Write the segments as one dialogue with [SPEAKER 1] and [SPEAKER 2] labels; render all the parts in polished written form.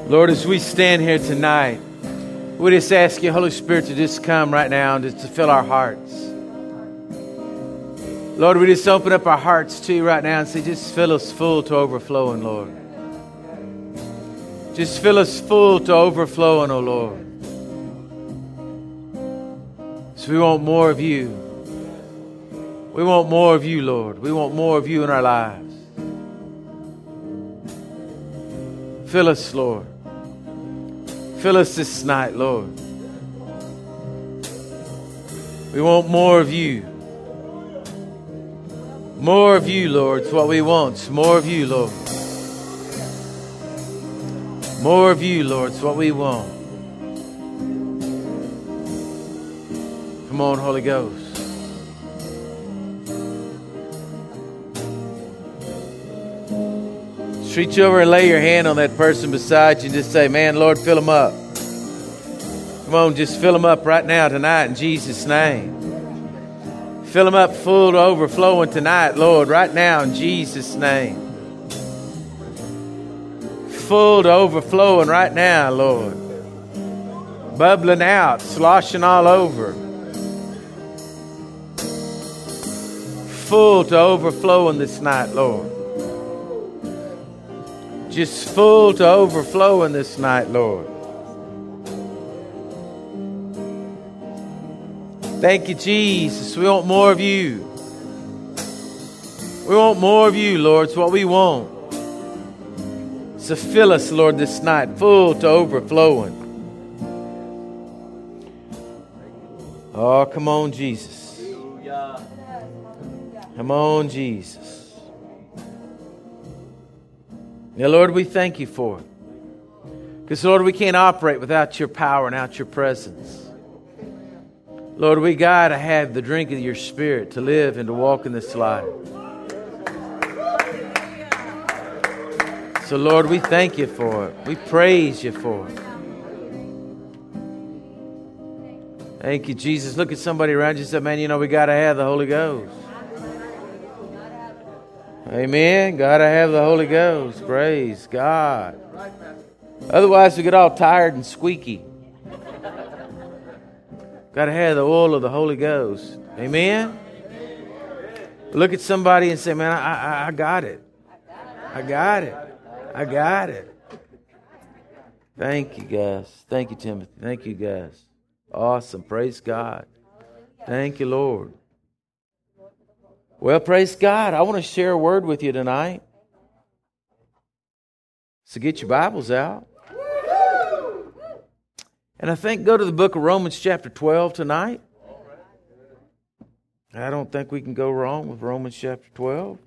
[SPEAKER 1] Lord, as we stand here tonight, we just ask you, Holy Spirit, to just come right now and just to fill our hearts. Lord, we just open up our hearts to you right now and say, just fill us full to overflowing, Lord. Just fill us full to overflowing, oh Lord. So we want more of you. We want more of you, Lord. We want more of you in our lives. Fill us, Lord. Fill us this night, Lord. We want more of you. More of you, Lord. It's what we want. It's more of you, Lord. More of you, Lord. It's what we want. Come on, Holy Ghost. Just reach over and lay your hand on that person beside you and just say, man, Lord, fill them up. Come on, just fill them up right now tonight in Jesus' name. Fill them up full to overflowing tonight, Lord, right now in Jesus' name. Full to overflowing right now, Lord. Bubbling out, sloshing all over. Full to overflowing this night, Lord. Just full to overflowing this night, Lord. Thank you, Jesus. We want more of you. We want more of you, Lord. It's what we want. So fill us, Lord, this night, full to overflowing. Oh, come on, Jesus. Come on, Jesus. Now, Lord, we thank you for it. Because, Lord, we can't operate without your power and without your presence. Lord, we got to have the drink of your Spirit to live and to walk in this life. So, Lord, we thank you for it. We praise you for it. Thank you, Jesus. Look at somebody around you and say, man, you know, we got to have the Holy Ghost. Amen. Got to have the Holy Ghost. Praise God. Otherwise, we get all tired and squeaky. Got to have the oil of the Holy Ghost. Amen. Look at somebody and say, man, I got it. I got it. I got it. Thank you, guys. Thank you, Timothy. Thank you, guys. Awesome. Praise God. Thank you, Lord. Well, praise God. I want to share a word with you tonight. So get your Bibles out. And I think go to the book of Romans chapter 12 tonight. I don't think we can go wrong with Romans chapter 12.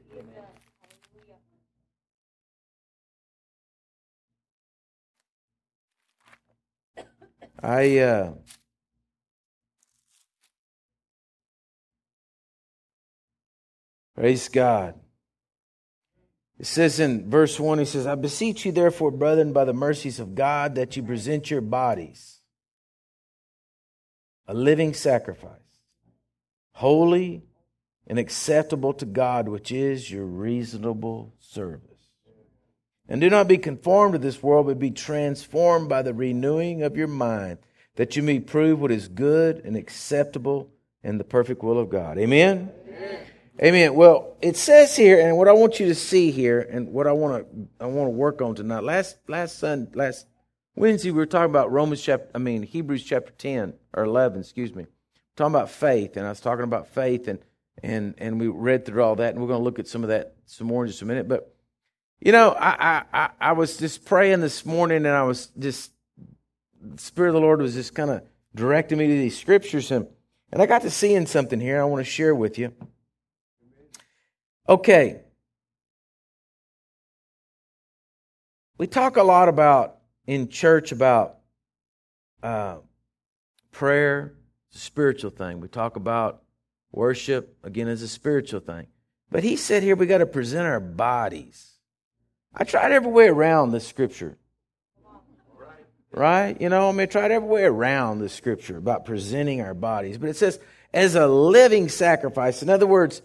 [SPEAKER 1] Praise God. It says in verse 1, he says, I beseech you therefore, brethren, by the mercies of God, that you present your bodies a living sacrifice, holy and acceptable to God, which is your reasonable service. And do not be conformed to this world, but be transformed by the renewing of your mind, that you may prove what is good and acceptable and the perfect will of God. Amen? Amen. Amen. Well, it says here, and what I want you to see here, and what I want to work on tonight. Last Wednesday we were talking about Hebrews chapter 10 or 11, excuse me. Talking about faith, and I was talking about faith, and we read through all that, and we're going to look at some of that some more in just a minute. But you know, I was just praying this morning, and I was just the Spirit of the Lord was just kind of directing me to these scriptures, and I got to seeing something here I want to share with you. Okay. We talk a lot about in church about prayer, it's a spiritual thing. We talk about worship, again, as a spiritual thing. But he said here we got to present our bodies. I tried every way around this scripture. Right? You know, I tried every way around this scripture about presenting our bodies. But it says, as a living sacrifice. In other words,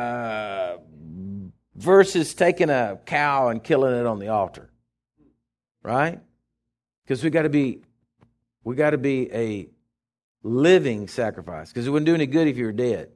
[SPEAKER 1] versus taking a cow and killing it on the altar. right? Because we got to be a living sacrifice. Because it wouldn't do any good if you were dead.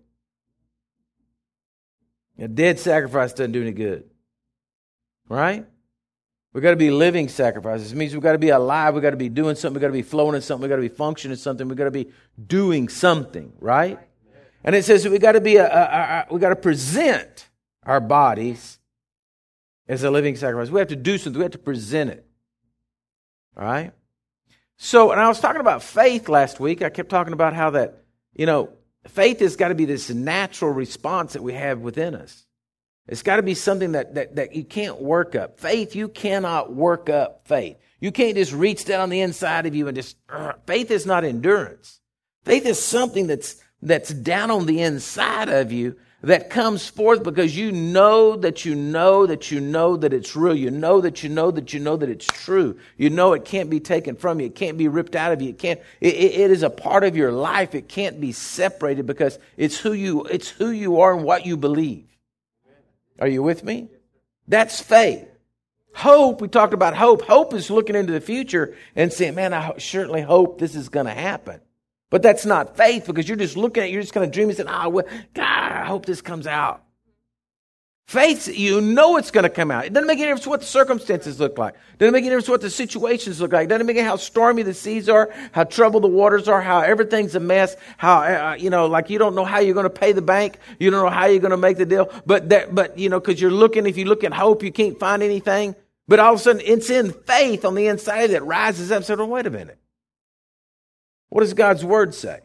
[SPEAKER 1] A dead sacrifice doesn't do any good, right? We got to be living sacrifices. It means we got to be alive. We got to be doing something. We got to be flowing in something. We got to be functioning in something. We got to be doing something, right? And it says that we got to be we got to present our bodies as a living sacrifice. We have to do something. We have to present it. All right? So, and I was talking about faith last week. I kept talking about how that, faith has got to be this natural response that we have within us. It's got to be something that you can't work up. Faith, you cannot work up faith. You can't just reach down on the inside of you and just, faith is not endurance. Faith is something that's down on the inside of you that comes forth because you know that you know that you know that it's real. You know that you know that you know that it's true. You know it can't be taken from you. It can't be ripped out of you. It is a part of your life. It can't be separated because it's who you are and what you believe. Are you with me? That's faith. Hope, we talked about hope. Hope is looking into the future and saying, man, I certainly hope this is going to happen. But that's not faith because you're just looking at it, you're just going to dream and say, God, I hope this comes out. Faith, you know it's going to come out. It doesn't make any difference what the circumstances look like. It doesn't make any difference what the situations look like. It doesn't make any how stormy the seas are, how troubled the waters are, how everything's a mess, how, like you don't know how you're going to pay the bank. You don't know how you're going to make the deal. But because if you look at hope, you can't find anything. But all of a sudden, it's in faith on the inside that rises up and says, oh, wait a minute. What does God's word say?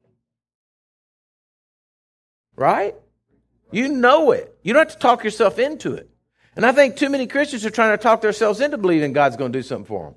[SPEAKER 1] Right? You know it. You don't have to talk yourself into it. And I think too many Christians are trying to talk themselves into believing God's going to do something for them.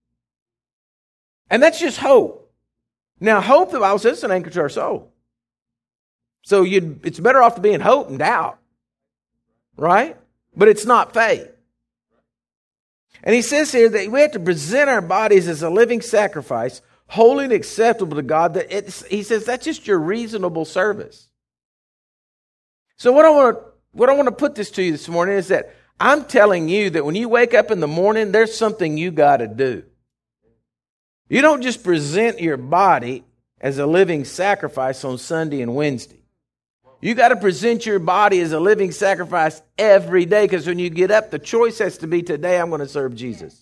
[SPEAKER 1] And that's just hope. Now, hope, the Bible says, is an anchor to our soul. So it's better off to be in hope and doubt. Right? But it's not faith. And he says here that we have to present our bodies as a living sacrifice, holy and acceptable to God. He says that's just your reasonable service. So what I want to put this to you this morning is that I'm telling you that when you wake up in the morning, there's something you got to do. You don't just present your body as a living sacrifice on Sunday and Wednesday. You got to present your body as a living sacrifice every day because when you get up, the choice has to be today I'm going to serve Jesus.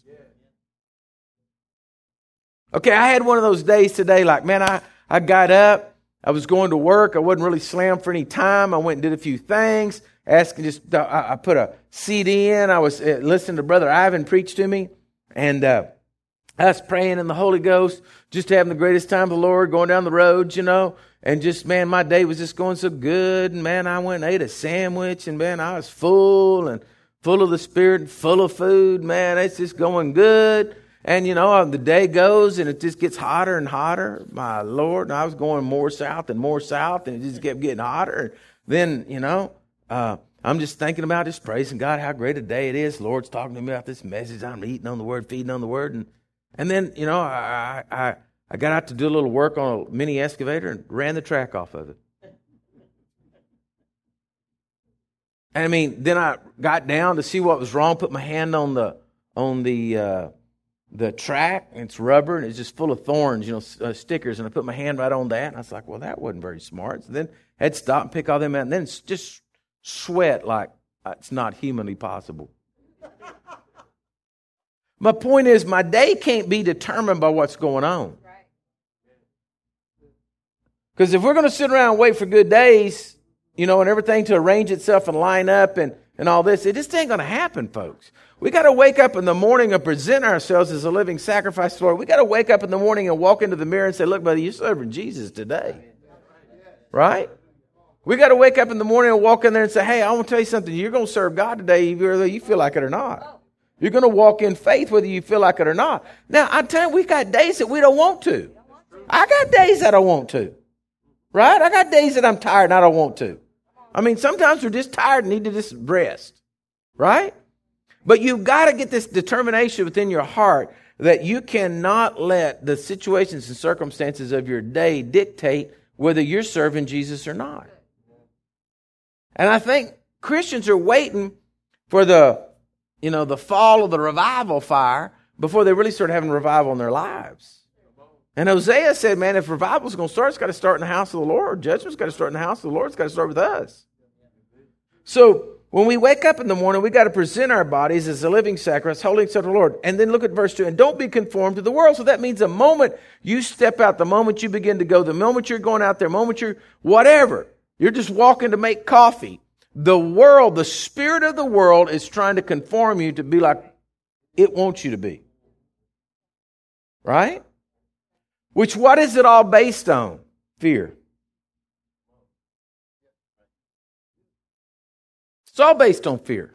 [SPEAKER 1] Okay, I had one of those days today like, man, I got up. I was going to work. I wasn't really slammed for any time. I went and did a few things. I put a CD in. I was listening to Brother Ivan preach to me. And I was praying in the Holy Ghost, just having the greatest time of the Lord, going down the roads, And just, man, my day was just going so good. And, man, I went and ate a sandwich. And, man, I was full of the Spirit and full of food. Man, it's just going good. And, the day goes and it just gets hotter and hotter. My Lord, and I was going more south and it just kept getting hotter. And then, I'm just thinking about just praising God, how great a day it is. The Lord's talking to me about this message. I'm eating on the Word, feeding on the Word. And then, I got out to do a little work on a mini excavator and ran the track off of it. And then I got down to see what was wrong, put my hand on the track, and it's rubber, and it's just full of thorns, stickers, and I put my hand right on that, and I was like, well, that wasn't very smart. So then I had to stop and pick all them out, and then it's just sweat like it's not humanly possible. My point is, my day can't be determined by what's going on. Because if we're going to sit around and wait for good days, and everything to arrange itself and line up and all this, it just ain't going to happen, folks. We got to wake up in the morning and present ourselves as a living sacrifice to the Lord. We got to wake up in the morning and walk into the mirror and say, look, buddy, you're serving Jesus today. Right? We got to wake up in the morning and walk in there and say, hey, I want to tell you something. You're going to serve God today whether you feel like it or not. You're going to walk in faith whether you feel like it or not. Now, I tell you, we got days that we don't want to. I got days that I want to. Right? I got days that I'm tired and I don't want to. Sometimes we're just tired and need to just rest. Right? But you've got to get this determination within your heart that you cannot let the situations and circumstances of your day dictate whether you're serving Jesus or not. And I think Christians are waiting for the fall of the revival fire before they really start having revival in their lives. And Hosea said, man, if revival's going to start, it's got to start in the house of the Lord. Judgment's got to start in the house of the Lord. It's got to start with us. So when we wake up in the morning, we got to present our bodies as a living sacrifice, holy and acceptable to the Lord. And then look at verse 2. And don't be conformed to the world. So that means the moment you step out, the moment you begin to go, the moment you're going out there, the moment you're whatever, you're just walking to make coffee. The world, the spirit of the world is trying to conform you to be like it wants you to be. Right? Which, what is it all based on? Fear. It's all based on fear.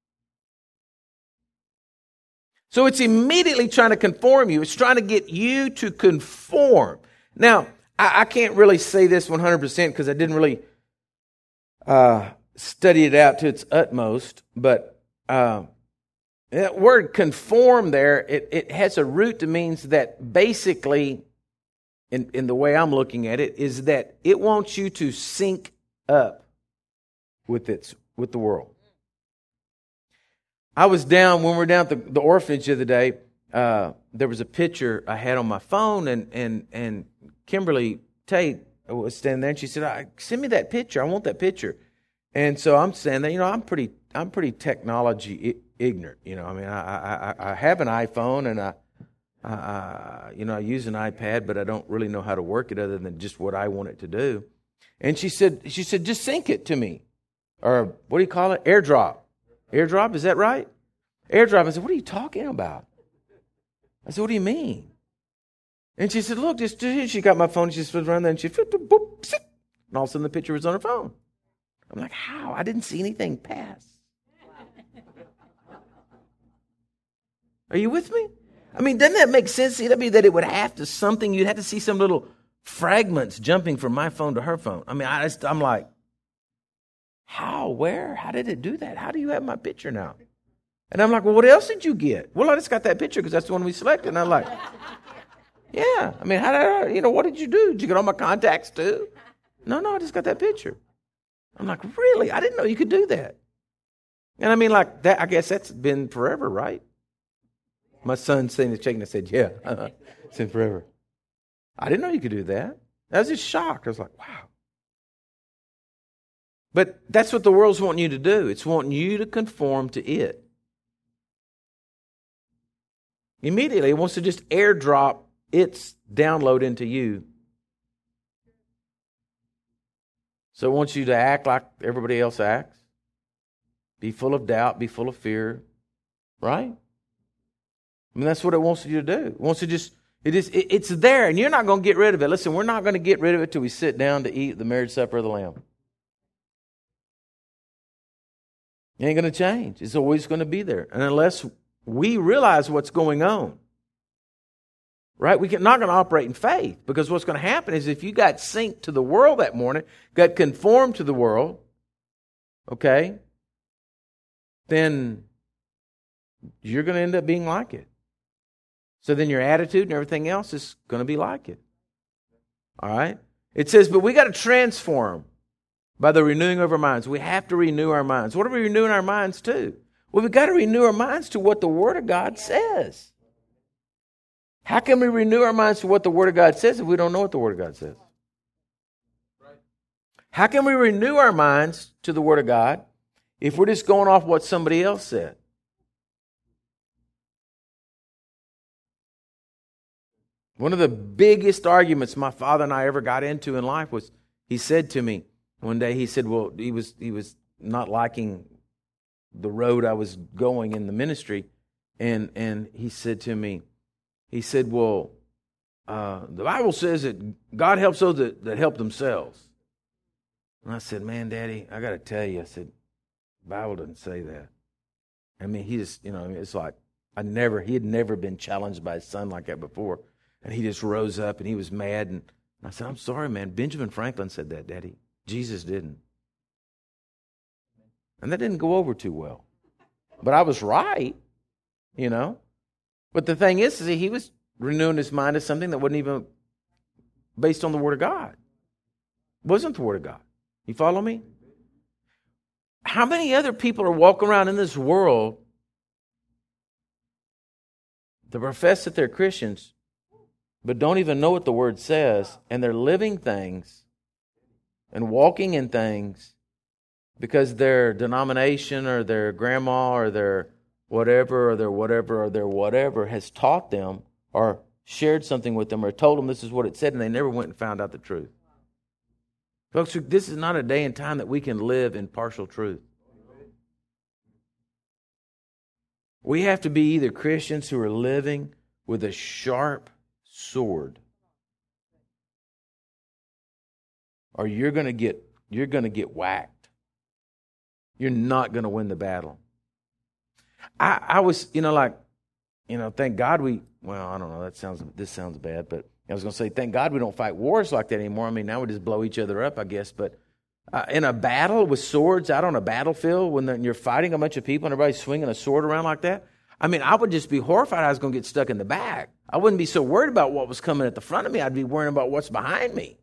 [SPEAKER 1] So it's immediately trying to conform you. It's trying to get you to conform. Now, I can't really say this 100% because I didn't really study it out to its utmost. But that word conform there, it has a root that means that basically, in the way I'm looking at it, is that it wants you to sync up with the world. I was down, when we were down at the orphanage the other day, there was a picture I had on my phone, and Kimberly Tate was standing there, and she said, send me that picture. I want that picture. And so I'm standing there, I'm pretty technology ignorant. I mean, I have an iPhone, and I use an iPad, but I don't really know how to work it other than just what I want it to do. And she said, just sync it to me. Or what do you call it? AirDrop. AirDrop, is that right? AirDrop. I said, what are you talking about? I said, what do you mean? And she said, look, she got my phone, she just was around there, and she flipped it, boop, sit, and all of a sudden the picture was on her phone. I'm like, how? I didn't see anything pass. Are you with me? I mean, doesn't that make sense? See, that'd be that it would have to something, you'd have to see some little fragments jumping from my phone to her phone. I mean, I'm like, how? Where? How did it do that? How do you have my picture now? And I'm like, well, what else did you get? Well, I just got that picture because that's the one we selected. And I'm like, yeah. I mean, how did what did you do? Did you get all my contacts too? No, I just got that picture. I'm like, really? I didn't know you could do that. And I mean, like that. I guess that's been forever, right? My son's saying the shaking. I said, yeah, it's been forever. I didn't know you could do that. I was just shocked. I was like, wow. But that's what the world's wanting you to do. It's wanting you to conform to it. Immediately, it wants to just airdrop its download into you. So it wants you to act like everybody else acts. Be full of doubt, be full of fear. Right? I mean, that's what it wants you to do. It wants to it's there, and you're not going to get rid of it. Listen, we're not going to get rid of it till we sit down to eat the marriage supper of the Lamb. It ain't going to change. It's always going to be there. And unless we realize what's going on, right? We're not going to operate in faith, because what's going to happen is if you got synced to the world that morning, got conformed to the world, okay, then you're going to end up being like it. So then your attitude and everything else is going to be like it. All right? It says, but we got to transform by the renewing of our minds. We have to renew our minds. What are we renewing our minds to? Well, we've got to renew our minds to what the Word of God says. How can we renew our minds to what the Word of God says if we don't know what the Word of God says? How can we renew our minds to the Word of God if we're just going off what somebody else said? One of the biggest arguments my father and I ever got into in life was, he said to me one day, he said, well, he was not liking the road I was going in the ministry. And he said to me, he said, well, the Bible says that God helps those that help themselves. And I said, man, Daddy, I got to tell you, I said, the Bible doesn't say that. I mean, he just, it's like, he had never been challenged by his son like that before. And he just rose up and he was mad. And I said, I'm sorry, man. Benjamin Franklin said that, Daddy. Jesus didn't. And that didn't go over too well. But I was right, But the thing is he was renewing his mind to something that wasn't even based on the Word of God. It wasn't the Word of God. You follow me? How many other people are walking around in this world that profess that they're Christians, but don't even know what the Word says, and they're living things and walking in things because their denomination or their grandma or their whatever or their whatever or their whatever has taught them or shared something with them or told them this is what it said, and they never went and found out the truth. Folks, this is not a day and time that we can live in partial truth. We have to be either Christians who are living with a sharp sword, or you're going to get whacked. You're not going to win the battle. I was, thank God I don't know, this sounds bad, but I was going to say, thank God we don't fight wars like that anymore. I mean, now we just blow each other up, I guess, but in a battle with swords out on a battlefield, when you're fighting a bunch of people and everybody's swinging a sword around like that, I mean, I would just be horrified I was going to get stuck in the back. I wouldn't be so worried about what was coming at the front of me. I'd be worrying about what's behind me.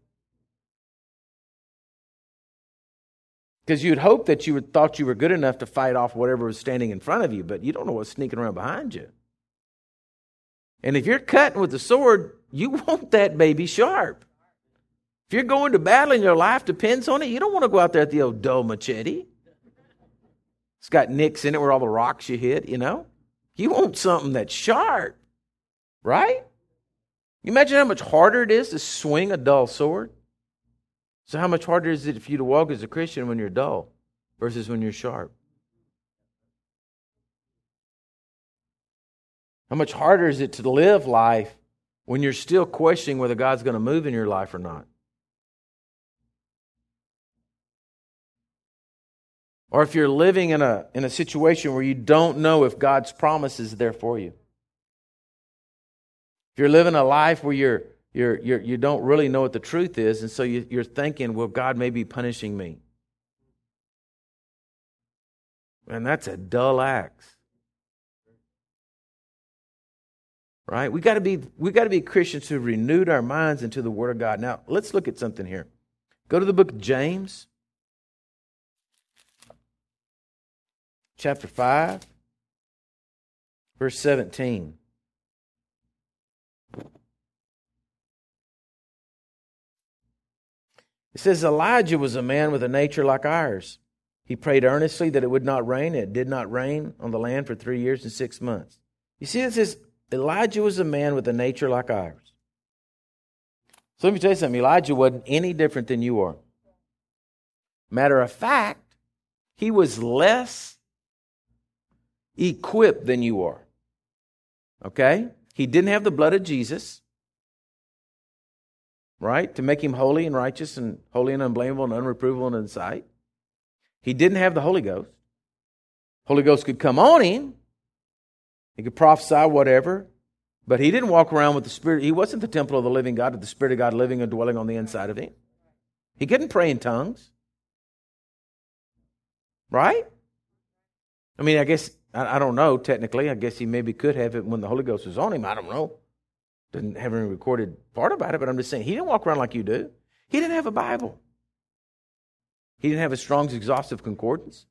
[SPEAKER 1] Because you'd hope that you thought you were good enough to fight off whatever was standing in front of you, but you don't know what's sneaking around behind you. And if you're cutting with the sword, you want that baby sharp. If you're going to battle and your life depends on it, you don't want to go out there with the old dull machete. It's got nicks in it where all the rocks you hit, You want something that's sharp, right? You imagine how much harder it is to swing a dull sword? So how much harder is it for you to walk as a Christian when you're dull versus when you're sharp? How much harder is it to live life when you're still questioning whether God's going to move in your life or not? Or if you're living in a situation where you don't know if God's promise is there for you. If you're living a life where you don't really know what the truth is, and so you're thinking, well, God may be punishing me. And that's a dull axe. Right? We got to be Christians who renewed our minds into the Word of God. Now, let's look at something here. Go to the book of James, chapter 5, verse 17. It says, Elijah was a man with a nature like ours. He prayed earnestly that it would not rain. It did not rain on the land for 3 years and 6 months. You see, it says, Elijah was a man with a nature like ours. So let me tell you something. Elijah wasn't any different than you are. Matter of fact, he was less equipped than you are. Okay? He didn't have the blood of Jesus, right? To make him holy and righteous and holy and unblameable and unreprovable in sight. He didn't have the Holy Ghost. Holy Ghost could come on him. He could prophesy whatever, but he didn't walk around with the Spirit. He wasn't the temple of the living God, with the Spirit of God living and dwelling on the inside of him. He couldn't pray in tongues. Right? I mean, I guess, I don't know, technically. I guess he maybe could have it when the Holy Ghost was on him. I don't know. Didn't have any recorded part about it, but I'm just saying, he didn't walk around like you do. He didn't have a Bible. He didn't have a Strong's Exhaustive Concordance.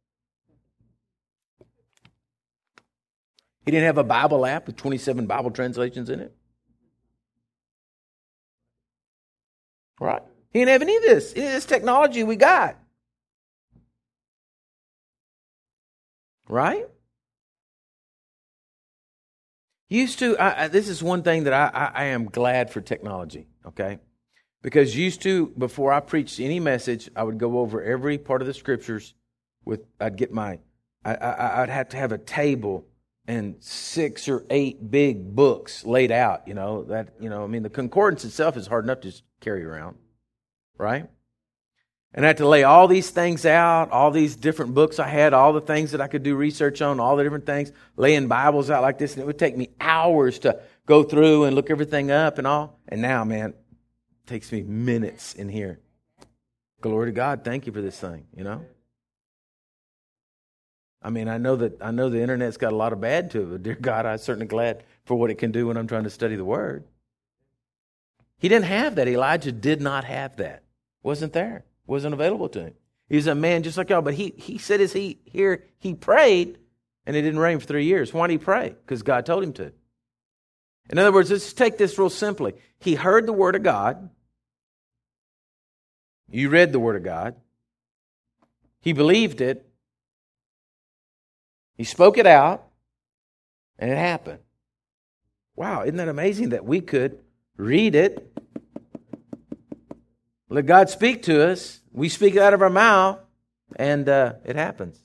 [SPEAKER 1] He didn't have a Bible app with 27 Bible translations in it. Right? He didn't have any of this technology we got. Right? Used to, this is one thing that I am glad for technology, okay? Because used to, before I preached any message, I would go over every part of the scriptures I'd have to have a table and 6 or 8 big books laid out, the concordance itself is hard enough to just carry around, right? And I had to lay all these things out, all these different books I had, all the things that I could do research on, all the different things, laying Bibles out like this, and it would take me hours to go through and look everything up and all. And now, man, it takes me minutes in here. Glory to God, thank you for this thing, I mean, I know the internet's got a lot of bad to it, but dear God, I'm certainly glad for what it can do when I'm trying to study the Word. He didn't have that. Elijah did not have that. Wasn't there. Wasn't available to him. He's a man just like y'all, but he said he prayed, and it didn't rain for 3 years. Why did he pray? Because God told him to. In other words, let's take this real simply. He heard the Word of God. You read the Word of God. He believed it. He spoke it out. And it happened. Wow, isn't that amazing that we could read it, let God speak to us, we speak it out of our mouth, and it happens.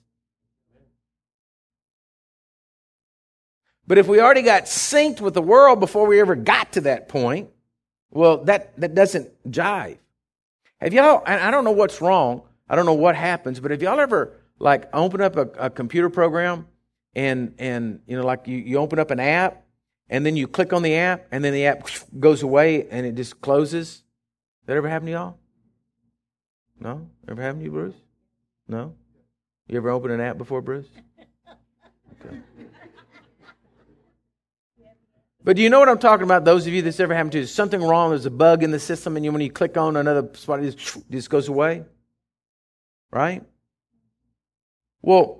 [SPEAKER 1] But if we already got synced with the world before we ever got to that point, well, that doesn't jive. Have y'all, and I don't know what's wrong, I don't know what happens, but have y'all ever like open up a computer program and you know, like you open up an app and then you click on the app and then the app goes away and it just closes? That ever happen to y'all? No? Ever happen to you, Bruce? No? You ever open an app before, Bruce? Okay. But do you know what I'm talking about? Those of you that's ever happened to, there's something wrong, there's a bug in the system, and when you click on another spot, it just goes away. Right? Well,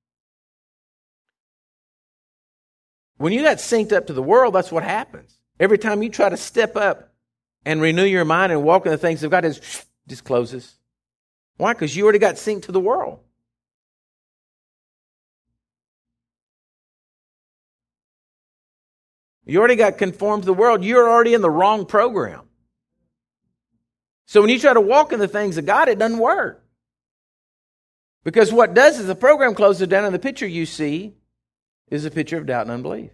[SPEAKER 1] when you got synced up to the world, that's what happens. Every time you try to step up and renew your mind and walk in the things of God, it just closes. Why? Because you already got synced to the world. You already got conformed to the world. You're already in the wrong program. So when you try to walk in the things of God, it doesn't work. Because what it does is the program closes down and the picture you see is a picture of doubt and unbelief.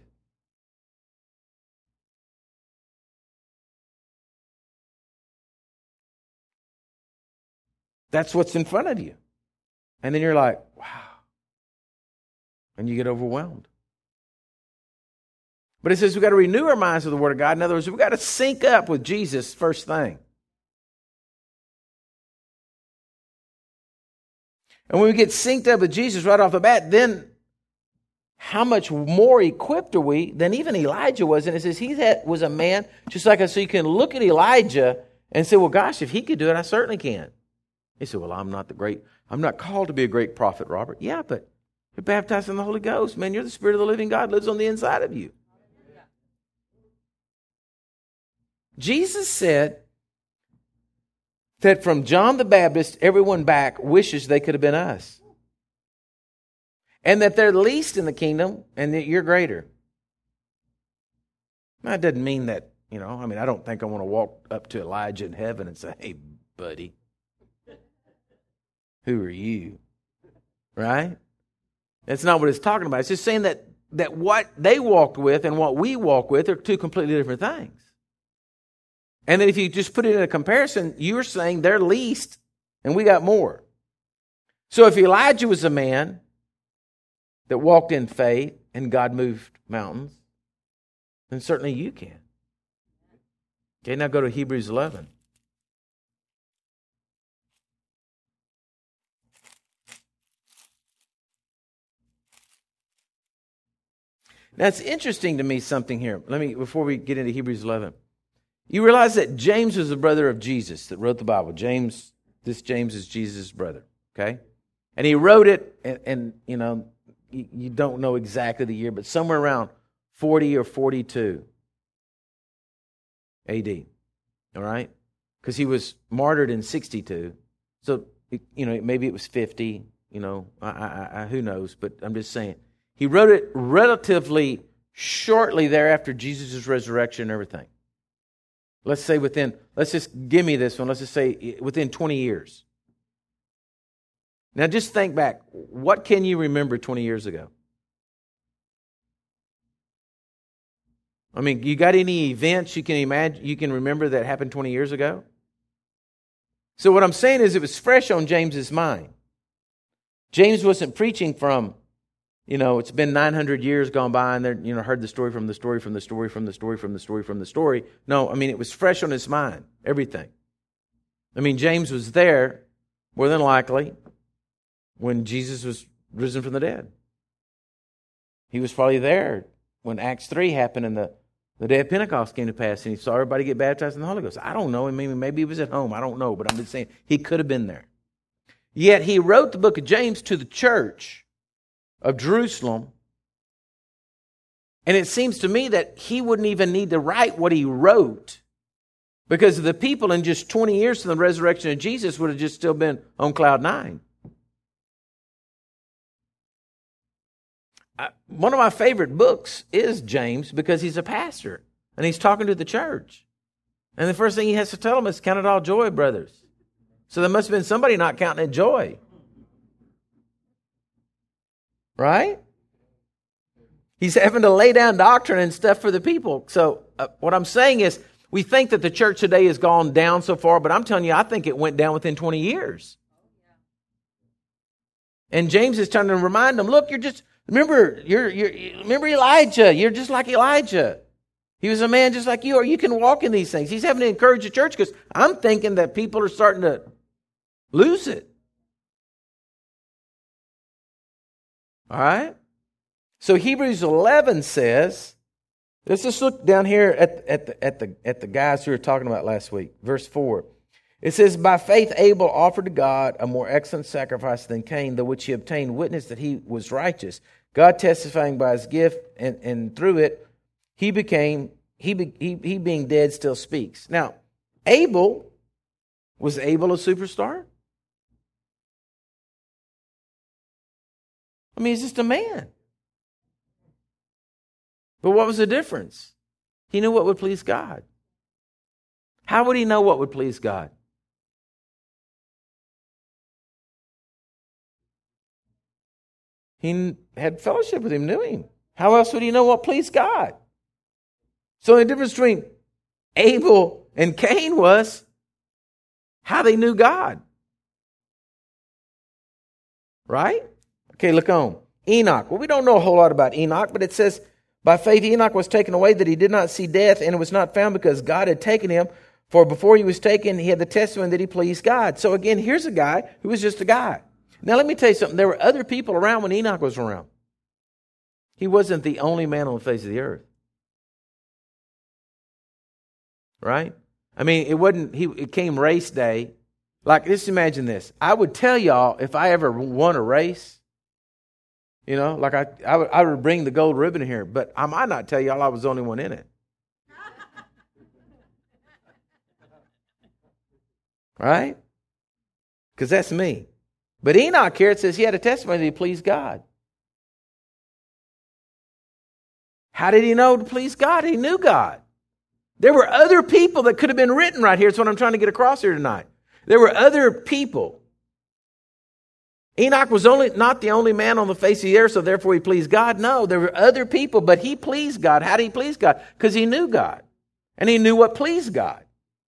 [SPEAKER 1] That's what's in front of you. And then you're like, wow. And you get overwhelmed. But it says we've got to renew our minds with the Word of God. In other words, we've got to sync up with Jesus first thing. And when we get synced up with Jesus right off the bat, then how much more equipped are we than even Elijah was? And it says he was a man just like us. So you can look at Elijah and say, well, gosh, if he could do it, I certainly can. He said, well, I'm not called to be a great prophet, Robert. Yeah, but you're baptized in the Holy Ghost. Man, you're the Spirit of the living God lives on the inside of you. Jesus said that from John the Baptist, everyone back wishes they could have been us. And that they're least in the kingdom and that you're greater. Now, that doesn't mean that, I don't think I want to walk up to Elijah in heaven and say, hey, buddy, who are you? Right? That's not what it's talking about. It's just saying that what they walked with and what we walk with are two completely different things. And then if you just put it in a comparison, you're saying they're least and we got more. So if Elijah was a man that walked in faith and God moved mountains, then certainly you can. Okay, now go to Hebrews 11. Now it's interesting to me something here. Before we get into Hebrews 11. You realize that James was the brother of Jesus that wrote the Bible. James is Jesus' brother, okay? And he wrote it, and you don't know exactly the year, but somewhere around 40 or 42 AD, all right? Because he was martyred in 62. So, maybe it was 50, who knows, but I'm just saying. He wrote it relatively shortly thereafter Jesus' resurrection and everything. Let's just give me this one. Let's just say within 20 years. Now just think back. What can you remember 20 years ago? You got any events you can remember that happened 20 years ago? So what I'm saying is it was fresh on James's mind. James wasn't preaching from, it's been 900 years gone by and they're, heard the story from the story from the story from the story from the story from the story. No, it was fresh on his mind, everything. James was there, more than likely, when Jesus was risen from the dead. He was probably there when Acts 3 happened and the day of Pentecost came to pass and he saw everybody get baptized in the Holy Ghost. I don't know. Maybe he was at home. I don't know. But I'm just saying he could have been there. Yet he wrote the book of James to the church of Jerusalem, And it seems to me that he wouldn't even need to write what he wrote, because the people in just 20 years from the resurrection of Jesus would have just still been on cloud nine. One of my favorite books is James, because he's a pastor and he's talking to the church. And the first thing he has to tell them is, count it all joy, brothers. So there must have been somebody not counting it joy. Right? He's having to lay down doctrine and stuff for the people. So what I'm saying is, we think that the church today has gone down so far, but I'm telling you, I think it went down within 20 years. And James is trying to remind them, look, remember Elijah. You're just like Elijah. He was a man just like you, or you can walk in these things. He's having to encourage the church, because I'm thinking that people are starting to lose it. All right? So Hebrews 11 says, let's just look down here at the guys who were talking about last week. Verse 4. It says, by faith Abel offered to God a more excellent sacrifice than Cain, though which he obtained witness that he was righteous, God testifying by his gift, and through it he being dead still speaks. Now, was Abel a superstar? I mean, he's just a man. But what was the difference? He knew what would please God. How would he know what would please God? He had fellowship with him, knew him. How else would he know what pleased God? So the difference between Abel and Cain was how they knew God. Right? Okay, look on. Enoch. Well, we don't know a whole lot about Enoch, but it says, by faith Enoch was taken away that he did not see death, and it was not found because God had taken him. For before he was taken, he had the testimony that he pleased God. So again, here's a guy who was just a guy. Now let me tell you something. There were other people around when Enoch was around. He wasn't the only man on the face of the earth. Right? I mean, it came race day. Like, just imagine this. I would tell y'all if I ever won a race, like I would bring the gold ribbon here, but I might not tell y'all I was the only one in it. Right? Because that's me. But Enoch here, it says he had a testimony that he pleased God. How did he know to please God? He knew God. There were other people that could have been written right here. That's what I'm trying to get across here tonight. There were other people. Enoch was not the only man on the face of the earth, so therefore he pleased God. No, there were other people, but he pleased God. How did he please God? Because he knew God. And he knew what pleased God.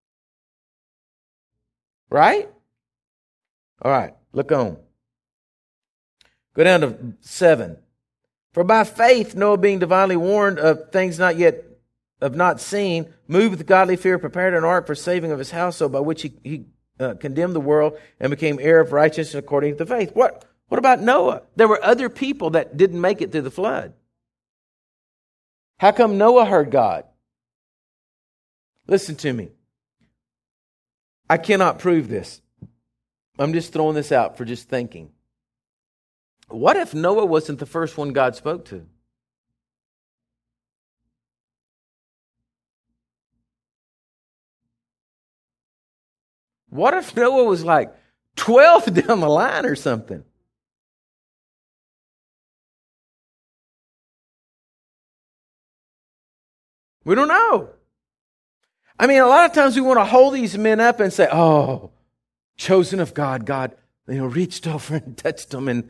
[SPEAKER 1] Right? All right, look on. Go down to 7. For by faith Noah, being divinely warned of things not seen, moved with godly fear, prepared an ark for saving of his household, by which he condemned the world and became heir of righteousness according to the faith. What about Noah? There were other people that didn't make it through the flood. How come Noah heard God? Listen to me. I cannot prove this. I'm just throwing this out for just thinking. What if Noah wasn't the first one God spoke to? What if Noah was like 12th down the line or something? We don't know. I mean, a lot of times we want to hold these men up and say, oh, chosen of God, God, reached over and touched them and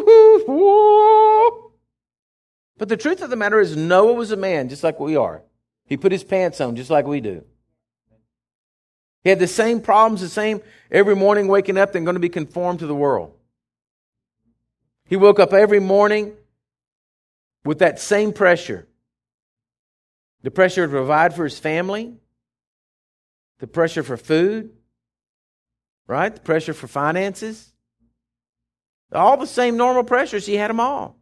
[SPEAKER 1] whoo. But the truth of the matter is Noah was a man just like we are. He put his pants on just like we do. He had the same problems, the same every morning waking up and going to be conformed to the world. He woke up every morning with that same pressure. The pressure to provide for his family. The pressure for food. Right? The pressure for finances. All the same normal pressures, he had them all.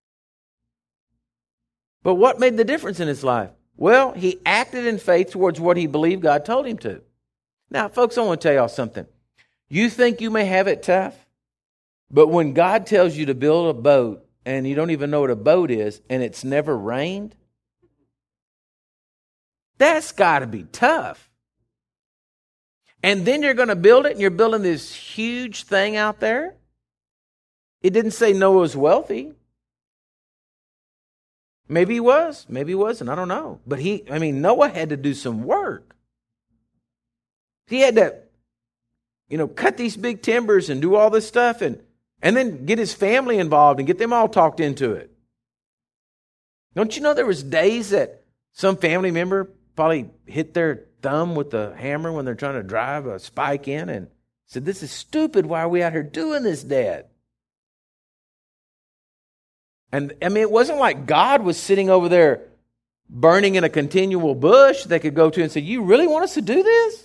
[SPEAKER 1] But what made the difference in his life? Well, he acted in faith towards what he believed God told him to. Now, folks, I want to tell y'all something. You think you may have it tough, but when God tells you to build a boat and you don't even know what a boat is and it's never rained, That's got to be tough. And then you're going to build it, and you're building this huge thing out there. It didn't say Noah was wealthy. Maybe he was, maybe he wasn't, I don't know. But Noah had to do some work. He had to, cut these big timbers and do all this stuff and then get his family involved and get them all talked into it. Don't you know there was days that some family member probably hit their thumb with the hammer when they're trying to drive a spike in and said, "This is stupid. Why are we out here doing this, Dad?" And it wasn't like God was sitting over there burning in a continual bush they could go to and say, "You really want us to do this?"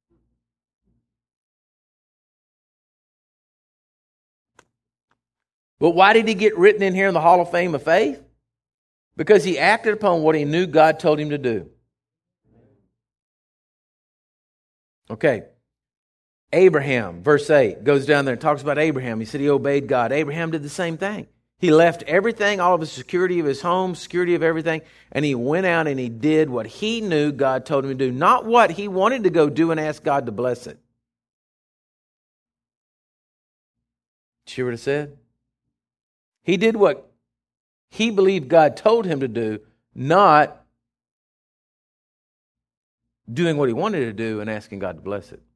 [SPEAKER 1] But why did he get written in here in the Hall of Fame of Faith? Because he acted upon what he knew God told him to do. Okay. Abraham, verse 8, goes down there and talks about Abraham. He said he obeyed God. Abraham did the same thing. He left everything, all of the security of his home, security of everything, and he went out and he did what he knew God told him to do, not what he wanted to go do and ask God to bless it. Did you hear what it said? He did what he believed God told him to do, not doing what he wanted to do and asking God to bless it.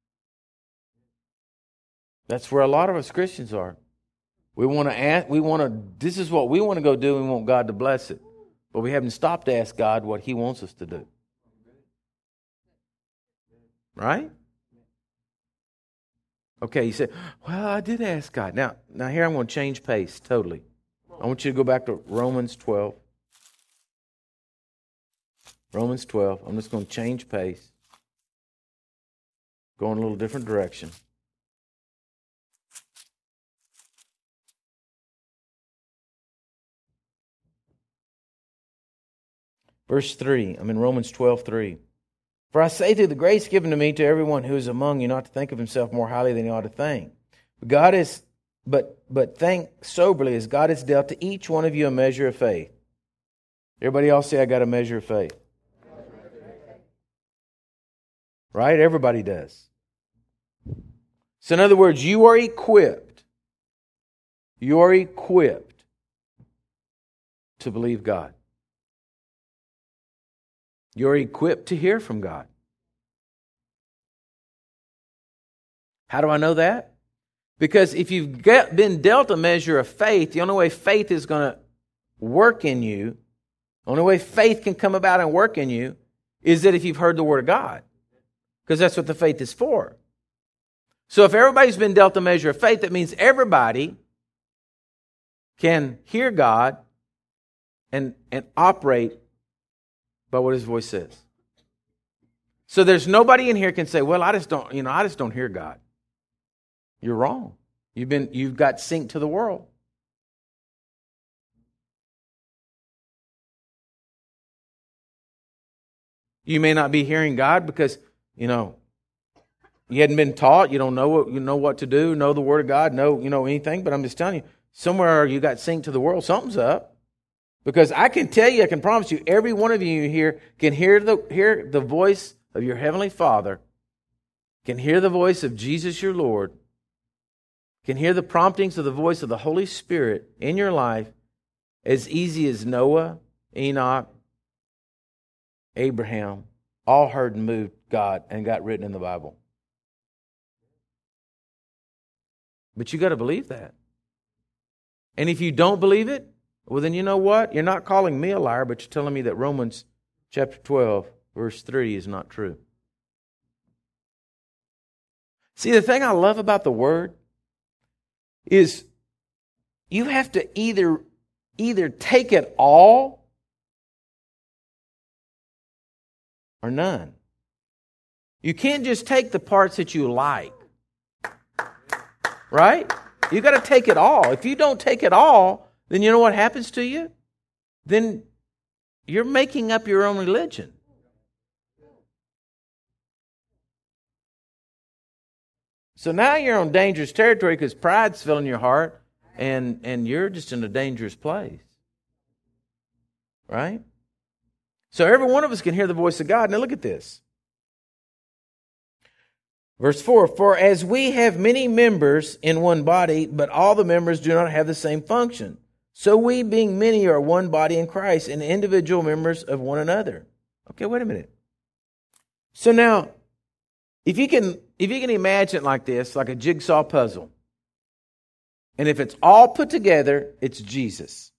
[SPEAKER 1] That's where a lot of us Christians are. This is what we want to go do and we want God to bless it. But we haven't stopped to ask God what he wants us to do. Right? Okay, you said, "Well, I did ask God." Now here I'm going to change pace totally. I want you to go back to Romans 12. Romans 12. I'm just going to change pace. Go in a little different direction. Verse 3. I'm in Romans 12:3. "For I say through the grace given to me to everyone who is among you not to think of himself more highly than he ought to think. But think soberly as God has dealt to each one of you a measure of faith." Everybody else say, "I got a measure of faith." Right? Everybody does. So in other words, you are equipped. You are equipped to believe God. You're equipped to hear from God. How do I know that? Because if you've been dealt a measure of faith, the only way faith is going to work in you, the only way faith can come about and work in you, is that if you've heard the Word of God. Because that's what the faith is for. So if everybody's been dealt a measure of faith, that means everybody can hear God and operate by what His voice says. So there's nobody in here can say, "Well, I just don't hear God." You're wrong. You've got synced to the world. You may not be hearing God because, you hadn't been taught, you don't know what to do, know the Word of God, know anything, but I'm just telling you, somewhere you got synced to the world, something's up. Because I can tell you, I can promise you, every one of you here can hear the voice of your Heavenly Father, can hear the voice of Jesus your Lord, can hear the promptings of the voice of the Holy Spirit in your life as easy as Noah, Enoch, Abraham, all heard and moved God and got written in the Bible. But you got to believe that. And if you don't believe it, well, then you know what? You're not calling me a liar, but you're telling me that Romans chapter 12, verse 3 is not true. See, the thing I love about the Word is you have to either take it all or none. You can't just take the parts that you like. Right? You got to take it all. If you don't take it all, then you know what happens to you? Then you're making up your own religion. So now you're on dangerous territory because pride's filling your heart and you're just in a dangerous place. Right? So every one of us can hear the voice of God. Now look at this. Verse 4, for as we have many members in one body, but all the members do not have the same function. So we, being many, are one body in Christ and individual members of one another. Okay, wait a minute. So now, if you can imagine it like this, like a jigsaw puzzle, and if it's all put together, it's Jesus.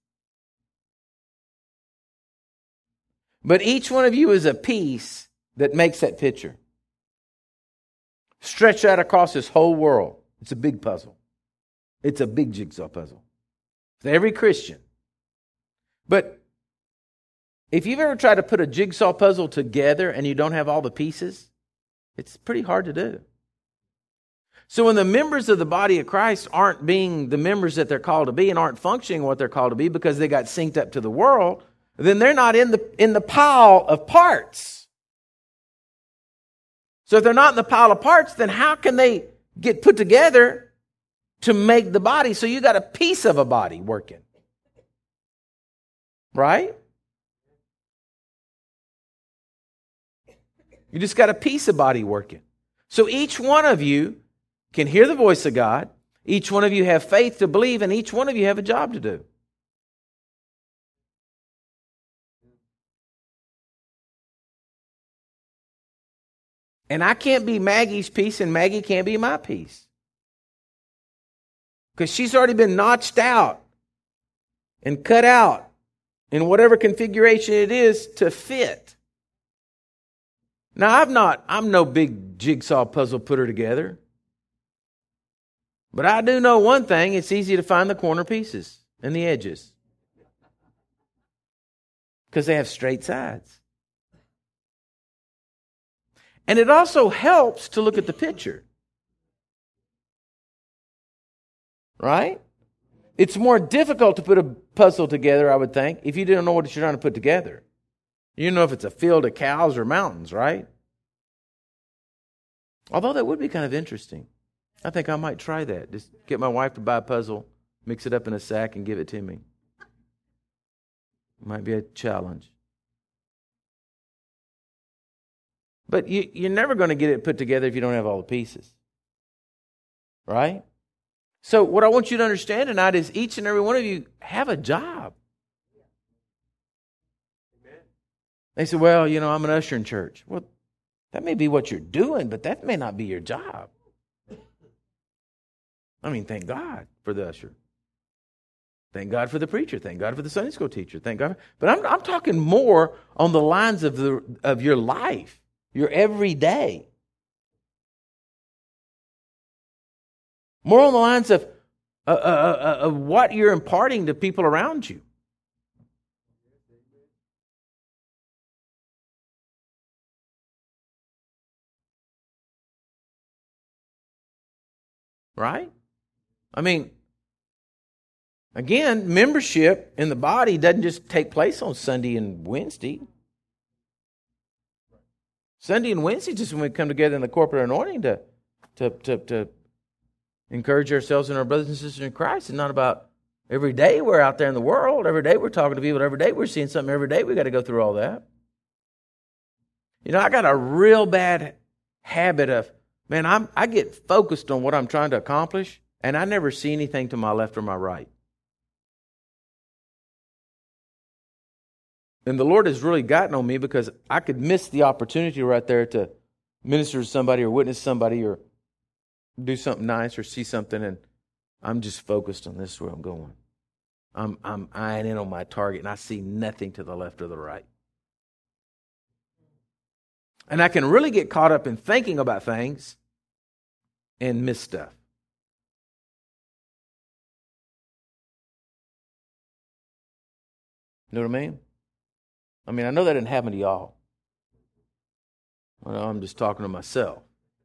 [SPEAKER 1] But each one of you is a piece that makes that picture. Stretched out across this whole world. It's a big puzzle. It's a big jigsaw puzzle. For every Christian. But if you've ever tried to put a jigsaw puzzle together and you don't have all the pieces, it's pretty hard to do. So when the members of the body of Christ aren't being the members that they're called to be and aren't functioning what they're called to be because they got synced up to the world, then they're not in the pile of parts. So if they're not in the pile of parts, then how can they get put together to make the body? So you got a piece of a body working. Right? You just got a piece of body working. So each one of you can hear the voice of God. Each one of you have faith to believe, and each one of you have a job to do. And I can't be Maggie's piece, and Maggie can't be my piece. Because she's already been notched out and cut out in whatever configuration it is to fit. Now, I'm no big jigsaw puzzle putter together. But I do know one thing, it's easy to find the corner pieces and the edges. Because they have straight sides. And it also helps to look at the picture. Right? It's more difficult to put a puzzle together, I would think, if you don't know what you're trying to put together. You don't know if it's a field of cows or mountains, right? Although that would be kind of interesting. I think I might try that. Just get my wife to buy a puzzle, mix it up in a sack, and give it to me. Might be a challenge. But you're never going to get it put together if you don't have all the pieces. Right? So what I want you to understand tonight is each and every one of you have a job. They say, well, I'm an usher in church. Well, that may be what you're doing, but that may not be your job. I mean, thank God for the usher. Thank God for the preacher. Thank God for the Sunday school teacher. Thank God. But I'm talking more on the lines of your life, your everyday. More on the lines of what you're imparting to people around you. Right? I mean, again, membership in the body doesn't just take place on Sunday and Wednesday. Sunday and Wednesday just when we come together in the corporate anointing to encourage ourselves and our brothers and sisters in Christ. It's not about every day we're out there in the world. Every day we're talking to people. Every day we're seeing something. Every day we got to go through all that. I got a real bad habit of, I get focused on what I'm trying to accomplish, and I never see anything to my left or my right. And the Lord has really gotten on me because I could miss the opportunity right there to minister to somebody or witness somebody or do something nice or see something, and I'm just focused on this where I'm going. I'm eyeing in on my target, and I see nothing to the left or the right. And I can really get caught up in thinking about things and miss stuff. You know what I mean? I know that didn't happen to y'all. I'm just talking to myself.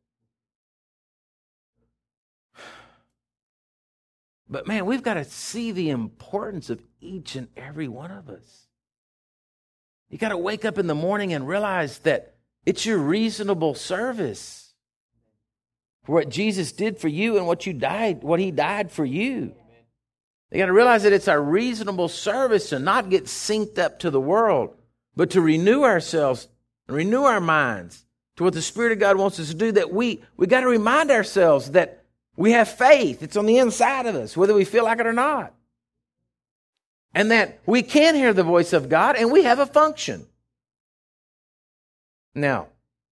[SPEAKER 1] But man, we've got to see the importance of each and every one of us. You got to wake up in the morning and realize that it's your reasonable service for what Jesus did for you and what He died for you. You got to realize that it's our reasonable service to not get synced up to the world, but to renew ourselves, renew our minds to what the Spirit of God wants us to do, that we got to remind ourselves that we have faith. It's on the inside of us, whether we feel like it or not. And that we can hear the voice of God and we have a function. Now,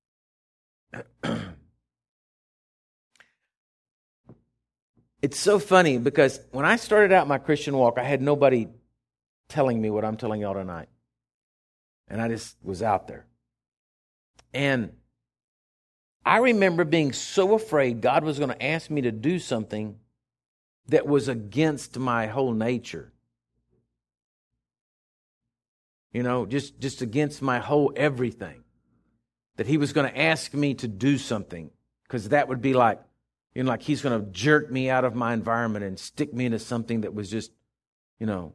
[SPEAKER 1] it's so funny because when I started out my Christian walk, I had nobody telling me what I'm telling y'all tonight. And I just was out there. And I remember being so afraid God was going to ask me to do something that was against my whole nature. You know, just against my whole everything. That He was going to ask me to do something. Because that would be like, you know, like He's going to jerk me out of my environment and stick me into something that was just, you know.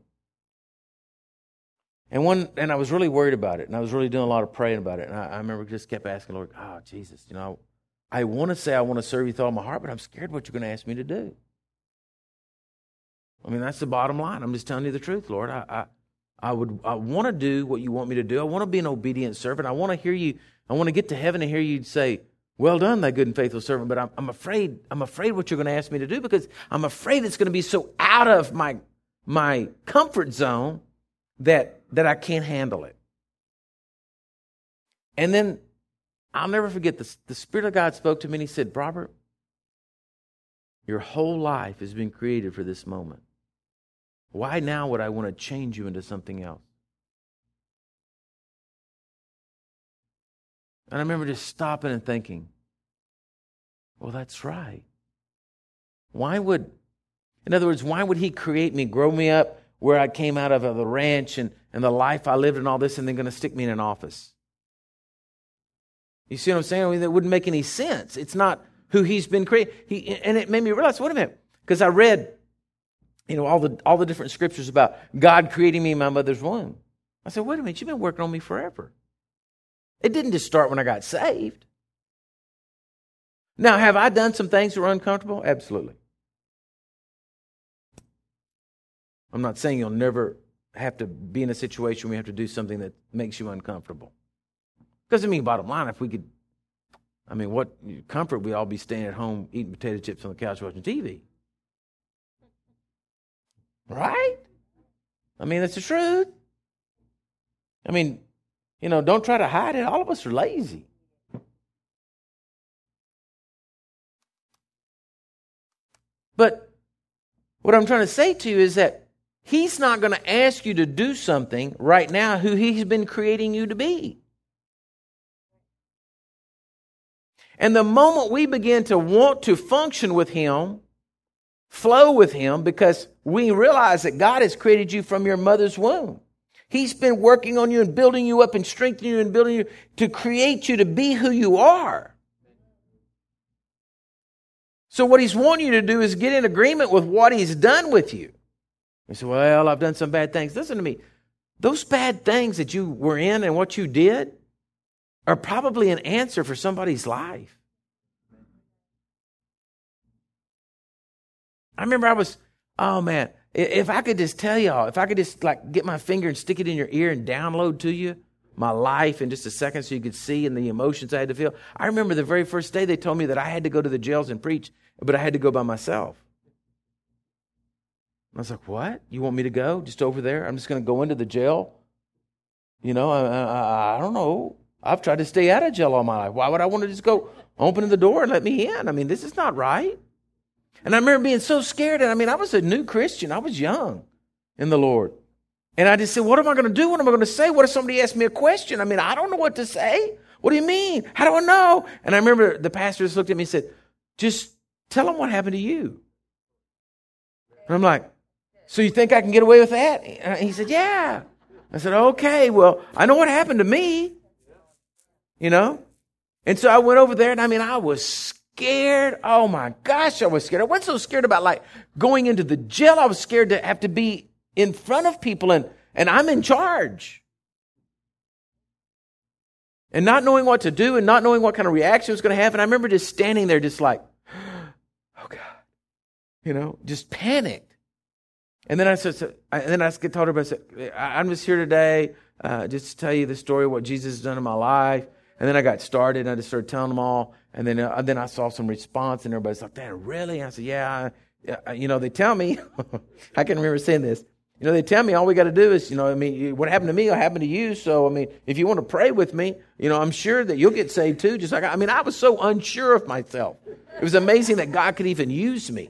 [SPEAKER 1] And I was really worried about it. And I was really doing a lot of praying about it. And I remember just kept asking the Lord, oh, Jesus, you know, I want to say I want to serve You with all my heart, but I'm scared what You're going to ask me to do. I mean, that's the bottom line. I'm just telling You the truth, Lord. I want to do what You want me to do. I want to be an obedient servant. I want to hear You. I want to get to heaven and hear You say, well done, thy good and faithful servant. But I'm afraid what You're going to ask me to do, because I'm afraid it's going to be so out of my comfort zone that I can't handle it. And then I'll never forget this. The Spirit of God spoke to me and He said, Robert, your whole life has been created for this moment. Why now would I want to change you into something else? And I remember just stopping and thinking, well, that's right. In other words, why would He create me, grow me up where I came out of the ranch and the life I lived and all this, and then going to stick me in an office? You see what I'm saying? I mean, that wouldn't make any sense. It's not who He's been created. And it made me realize, wait a minute, because I read, you know, all the different scriptures about God creating me in my mother's womb. I said, wait a minute, You've been working on me forever. It didn't just start when I got saved. Now, have I done some things that were uncomfortable? Absolutely. I'm not saying you'll never have to be in a situation where you have to do something that makes you uncomfortable. Because, I mean, bottom line, if we could, I mean, what comfort we'd all be staying at home eating potato chips on the couch watching TV. Right? I mean, that's the truth. I mean, you know, don't try to hide it. All of us are lazy. But what I'm trying to say to you is that He's not going to ask you to do something right now who He's been creating you to be. And the moment we begin to want to function with Him, flow with Him, because we realize that God has created you from your mother's womb. He's been working on you and building you up and strengthening you and building you to create you to be who you are. So what He's wanting you to do is get in agreement with what He's done with you. You say, well, I've done some bad things. Listen to me. Those bad things that you were in and what you did are probably an answer for somebody's life. I remember if I could just tell y'all, if I could just like get my finger and stick it in your ear and download to you my life in just a second so you could see and the emotions I had to feel. I remember the very first day they told me that I had to go to the jails and preach, but I had to go by myself. I was like, what? You want me to go just over there? I'm just going to go into the jail? You know, I don't know. I've tried to stay out of jail all my life. Why would I want to just go open the door and let me in? I mean, this is not right. And I remember being so scared. And I mean, I was a new Christian. I was young in the Lord. And I just said, what am I going to do? What am I going to say? What if somebody asks me a question? I mean, I don't know what to say. What do you mean? How do I know? And I remember the pastor just looked at me and said, just tell them what happened to you. And I'm like, so you think I can get away with that? And he said, yeah. I said, okay, well, I know what happened to me. You know? And so I went over there and I mean, I was scared. Oh my gosh, I was scared. I wasn't so scared about like going into the jail. I was scared to have to be in front of people and I'm in charge. And not knowing what to do and not knowing what kind of reaction was going to have. And I remember just standing there just like, oh God, you know, just panicked. And then I told her, I said, I'm just here today just to tell you the story of what Jesus has done in my life. And then I got started, and I just started telling them all. And then I saw some response, and everybody's like, "Dad, really?" I said, "Yeah." They tell me, I can remember saying this. They tell me all we got to do is, what happened to me will happen to you. So, if you want to pray with me, I'm sure that you'll get saved too. Just like, I was so unsure of myself. It was amazing that God could even use me.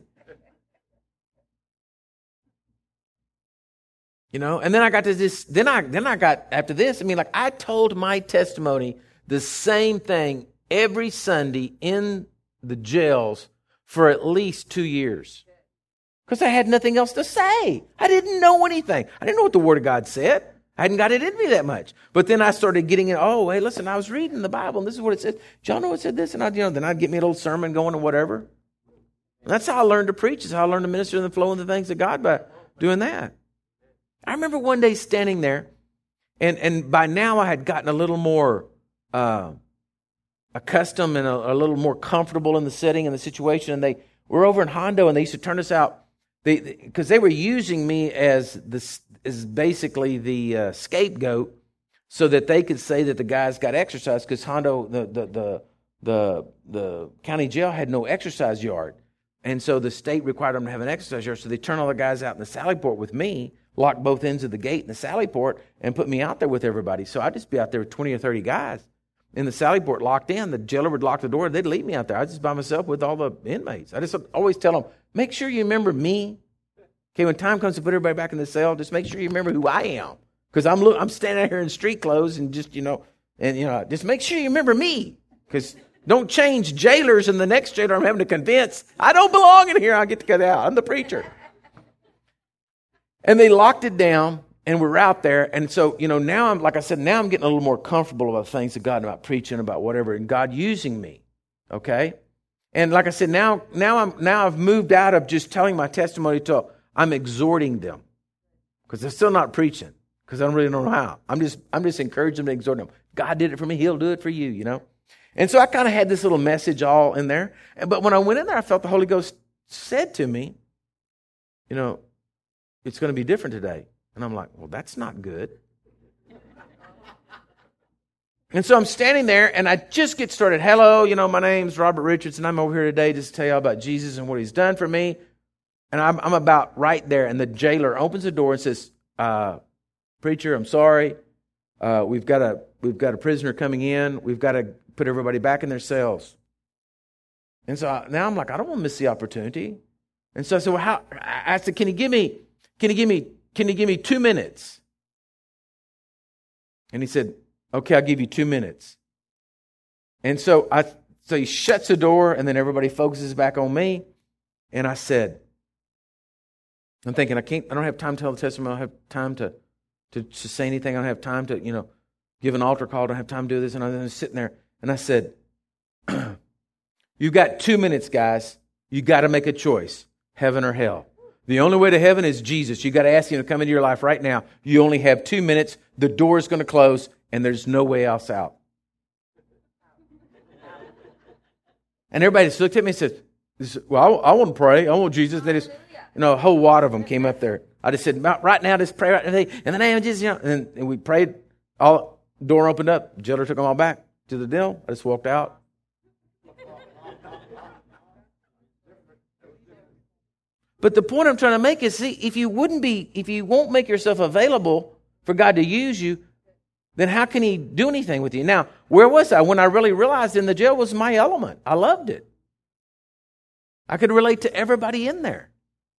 [SPEAKER 1] And then I got to this, then I got, after this, I told my testimony the same thing every Sunday in the jails for at least 2 years. Because I had nothing else to say. I didn't know anything. I didn't know what the Word of God said. I hadn't got it in me that much. But then I started getting it. Oh, hey, listen, I was reading the Bible, and this is what it said. Do y'all know it said this? And then I'd get me a little sermon going or whatever. And that's how I learned to preach. Is how I learned to minister in the flow of the things of God, by doing that. I remember one day standing there, and by now I had gotten a little more accustomed and a little more comfortable in the setting and the situation. And they were over in Hondo, and they used to turn us out. Because they were using me as basically the scapegoat, so that they could say that the guys got exercise. Because Hondo, the county jail had no exercise yard, and so the state required them to have an exercise yard. So they turned all the guys out in the sally port with me, locked both ends of the gate in the sally port, and put me out there with everybody. So I'd just be out there with 20 or 30 guys in the sally port locked in. The jailer would lock the door. They'd leave me out there. I was just by myself with all the inmates. I just always tell them, make sure you remember me. Okay, when time comes to put everybody back in the cell, just make sure you remember who I am. Because I'm standing out here in street clothes and just make sure you remember me. Because don't change jailers, and the next jailer I'm having to convince, I don't belong in here. I get to get out. I'm the preacher. And they locked it down, and we're out there. And so, now I'm getting a little more comfortable about things of God, about preaching, about whatever, and God using me. Okay? And like I said, now I've moved out of just telling my testimony to I'm exhorting them, because they're still not preaching, because I don't really know how. I'm just encouraging them to exhort them. God did it for me. He'll do it for you, And so I kind of had this little message all in there. But when I went in there, I felt the Holy Ghost said to me, it's going to be different today. And I'm like, well, that's not good. And so I'm standing there, and I just get started. Hello, my name's Robert Richardson. I'm over here today just to tell you all about Jesus and what He's done for me. And I'm about right there, and the jailer opens the door and says, "Preacher, I'm sorry. We've got a prisoner coming in. We've got to put everybody back in their cells." And so now I'm like, I don't want to miss the opportunity. And so I said, "Well, I said, can you give me 2 minutes?" And he said, "Okay, I'll give you 2 minutes." And so he shuts the door, and then everybody focuses back on me. And I said, I'm thinking, I don't have time to tell the testimony. I don't have time to say anything. I don't have time to, give an altar call. I don't have time to do this. And I was sitting there, and I said, "You've got 2 minutes, guys. You got to make a choice, heaven or hell. The only way to heaven is Jesus. You got to ask Him to come into your life right now. You only have 2 minutes. The door is going to close, and there's no way else out." And everybody just looked at me and said, "Well, I want to pray. I want Jesus." And they just, a whole wad of them came up there. I just said, "Right now, just pray right now. In the name of Jesus." And we prayed. All door opened up. The jailer took them all back to the deal. I just walked out. But the point I'm trying to make is, see, if you won't make yourself available for God to use you, then how can He do anything with you? Now, where was I? When I really realized in the jail was my element. I loved it. I could relate to everybody in there.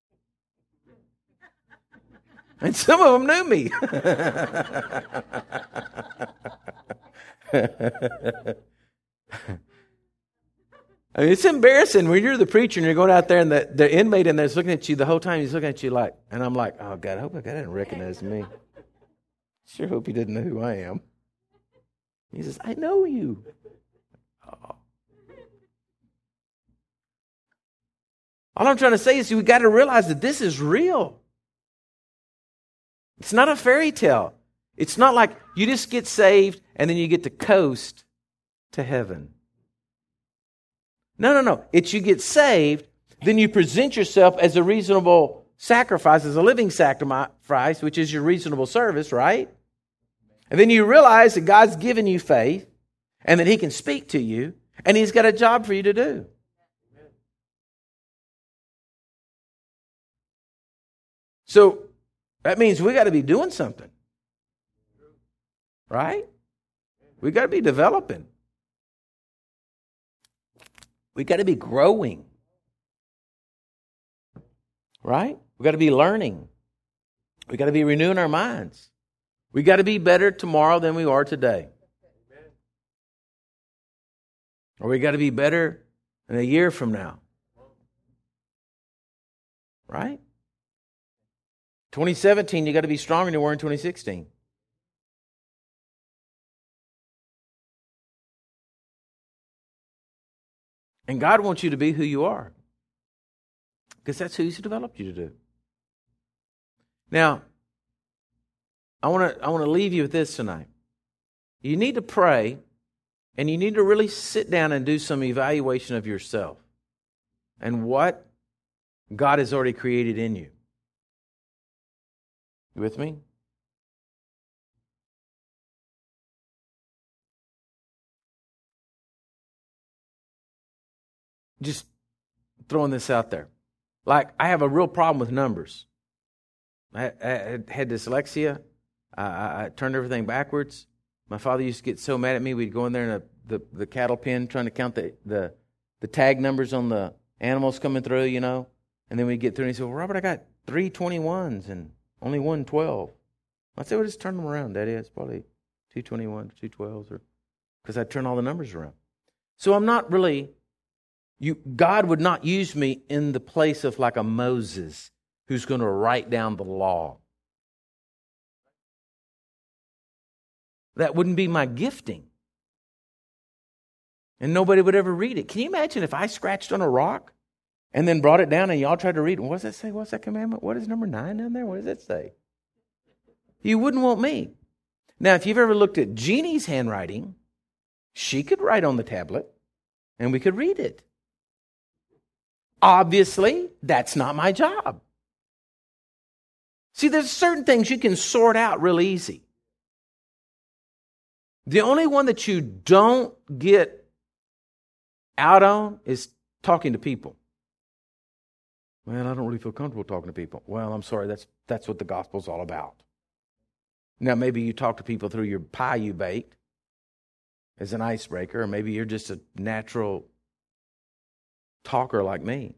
[SPEAKER 1] And some of them knew me. It's embarrassing when you're the preacher and you're going out there and the inmate in there is looking at you the whole time. He's looking at you like, and I'm like, oh God, I hope that guy didn't recognize me. Sure hope he didn't know who I am. He says, "I know you." Oh. All I'm trying to say is we got to realize that this is real. It's not a fairy tale. It's not like you just get saved and then you get to coast to heaven. No. It's you get saved, then you present yourself as a reasonable sacrifice, as a living sacrifice, which is your reasonable service, right? And then you realize that God's given you faith and that He can speak to you and He's got a job for you to do. So that means we got to be doing something. Right? We got to be developing. We got to be growing. Right? We got to be learning. We got to be renewing our minds. We got to be better tomorrow than we are today. Or we got to be better in a year from now. Right? 2017, you got to be stronger than you were in 2016. And God wants you to be who you are. Because that's who He's developed you to do. Now, I want to leave you with this tonight. You need to pray, and you need to really sit down and do some evaluation of yourself and what God has already created in you. You with me? Just throwing this out there. Like, I have a real problem with numbers. I had dyslexia. I turned everything backwards. My father used to get so mad at me. We'd go in there in the cattle pen trying to count the tag numbers on the animals coming through, you know. And then we'd get through and he'd say, well, Robert, I got 3 21s and only 1 12. I'd say, well, just turn them around, Daddy. It's probably 2 21s, 2 12s. Because I'd turn all the numbers around. So I'm not really... God would not use me in the place of like a Moses who's going to write down the law. That wouldn't be my gifting. And nobody would ever read it. Can you imagine if I scratched on a rock and then brought it down and y'all tried to read it? What does that say? What's that commandment? What is number 9 down there? What does that say? You wouldn't want me. Now, if you've ever looked at Jeannie's handwriting, she could write on the tablet and we could read it. Obviously, that's not my job. See, there's certain things you can sort out real easy. The only one that you don't get out on is talking to people. Well, I don't really feel comfortable talking to people. Well, I'm sorry, that's what the gospel's all about. Now, maybe you talk to people through your pie you baked as an icebreaker, or maybe you're just a natural talker like me.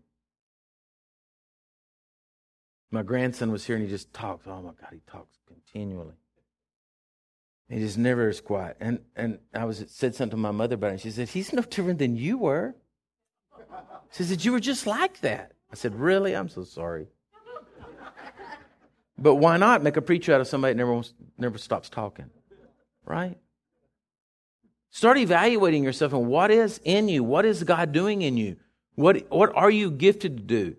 [SPEAKER 1] My grandson was here and he just talks. Oh my God, he talks continually. He just never is quiet. And I said something to my mother about it. And she said, he's no different than you were. She said, you were just like that. I said, really? I'm so sorry. But why not make a preacher out of somebody that never stops talking? Right? Start evaluating yourself and what is in you. What is God doing in you? What are you gifted to do?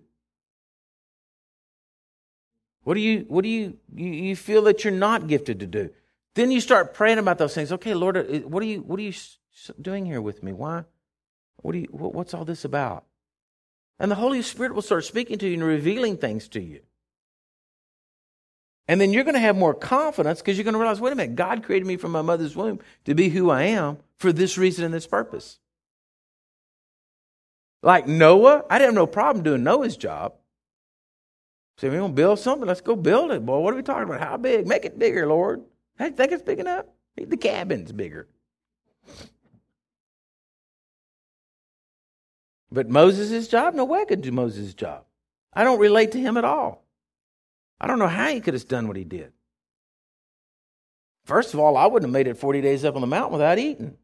[SPEAKER 1] What do you feel that you're not gifted to do? Then you start praying about those things. Okay, Lord, what are you doing here with me? Why? What's all this about? And the Holy Spirit will start speaking to you and revealing things to you. And then you're going to have more confidence because you're going to realize, wait a minute, God created me from my mother's womb to be who I am for this reason and this purpose. Like Noah, I didn't have no problem doing Noah's job. So we're going to build something, let's go build it. Boy, what are we talking about? How big? Make it bigger, Lord. I think it's big enough. The cabin's bigger. But Moses' job? No way I could do Moses' job. I don't relate to him at all. I don't know how he could have done what he did. First of all, I wouldn't have made it 40 days up on the mountain without eating.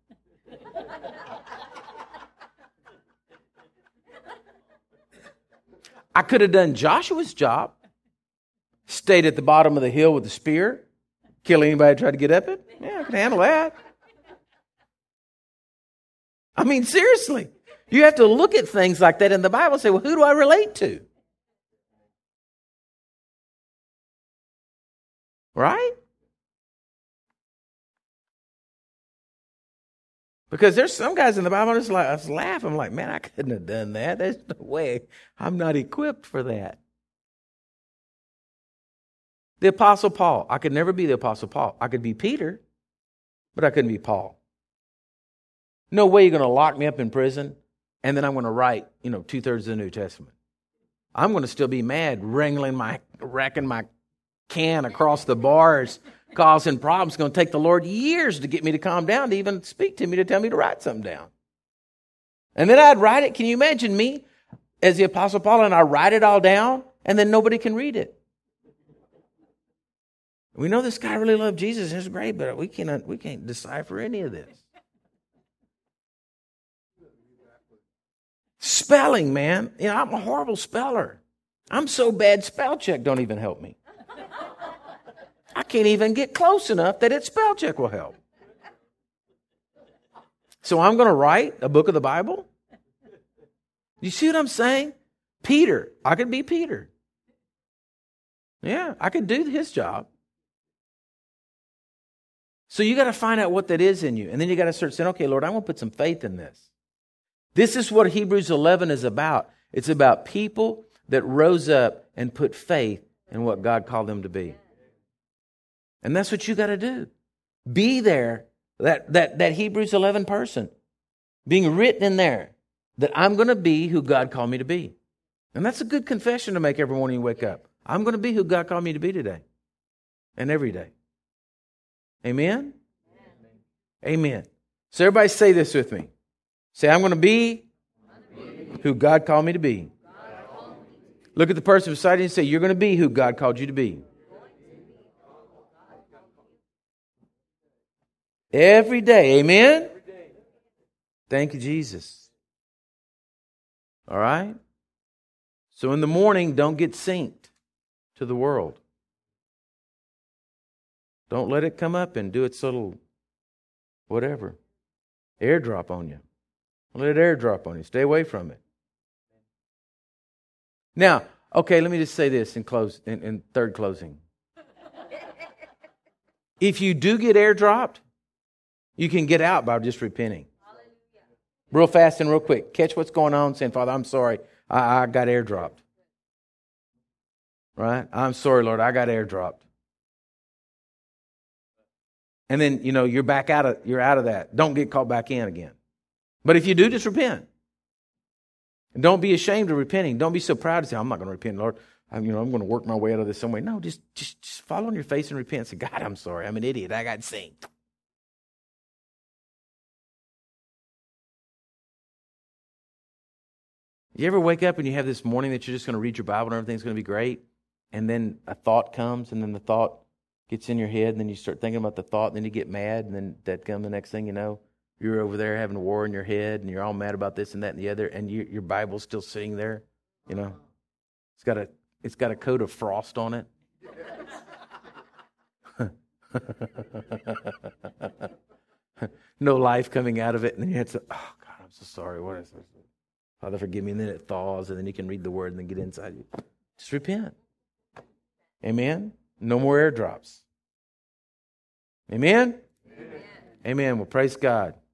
[SPEAKER 1] I could have done Joshua's job. Stayed at the bottom of the hill with the spear. Kill anybody that tried to get up it. Yeah, I could handle that. I mean, seriously. You have to look at things like that in the Bible and say, well, who do I relate to? Right? Because there's some guys in the Bible, I just laugh. I'm like, man, I couldn't have done that. There's no way. I'm not equipped for that. The Apostle Paul. I could never be the Apostle Paul. I could be Peter. but I couldn't be Paul. No way you're going to lock me up in prison and then I'm going to write, 2/3 of the New Testament. I'm going to still be mad, racking my can across the bars, causing problems. It's going to take the Lord years to get me to calm down, to even speak to me, to tell me to write something down. And then I'd write it. Can you imagine me as the Apostle Paul, and I write it all down, and then nobody can read it? We know this guy really loved Jesus, and it's great, but we can't decipher any of this. Spelling, man. I'm a horrible speller. I'm so bad, spell check don't even help me. I can't even get close enough that spell check will help. So I'm going to write a book of the Bible? You see what I'm saying? Peter. I could be Peter. Yeah, I could do his job. So you got to find out what that is in you. And then you got to start saying, okay, Lord, I want to put some faith in this. This is what Hebrews 11 is about. It's about people that rose up and put faith in what God called them to be. And that's what you got to do. Be there, that Hebrews 11 person, being written in there, that I'm going to be who God called me to be. And that's a good confession to make every morning you wake up. I'm going to be who God called me to be today and every day. Amen? Amen. So everybody say this with me. Say, I'm going to be who God called me to be. Look at the person beside you and say, you're going to be who God called you to be. Every day. Amen? Thank you, Jesus. All right? So in the morning, don't get synced to the world. Don't let it come up and do its little whatever. Airdrop on you. Don't let it airdrop on you. Stay away from it. Now, okay, let me just say this in third closing. If you do get airdropped, you can get out by just repenting. Real fast and real quick. Catch what's going on, saying, Father, I'm sorry. I got airdropped. Right? I'm sorry, Lord, I got airdropped. And then, you're out of that. Don't get caught back in again. But if you do, just repent. And don't be ashamed of repenting. Don't be so proud to say, I'm not going to repent, Lord. I'm going to work my way out of this some way. No, just fall on your face and repent. Say, God, I'm sorry. I'm an idiot. I got synced. You ever wake up and you have this morning that you're just going to read your Bible and everything's going to be great? And then a thought comes, and then the thought gets in your head, and then you start thinking about the thought, and then you get mad, and then that comes the next thing you know, you're over there having a war in your head, and you're all mad about this and that and the other, and your Bible's still sitting there, It's got a coat of frost on it. No life coming out of it, and then you have to, oh God, I'm so sorry. What is this? Father, forgive me. And then it thaws, and then you can read the word and then get inside you. Just repent. Amen? No more airdrops. Amen? Amen. Well, praise God.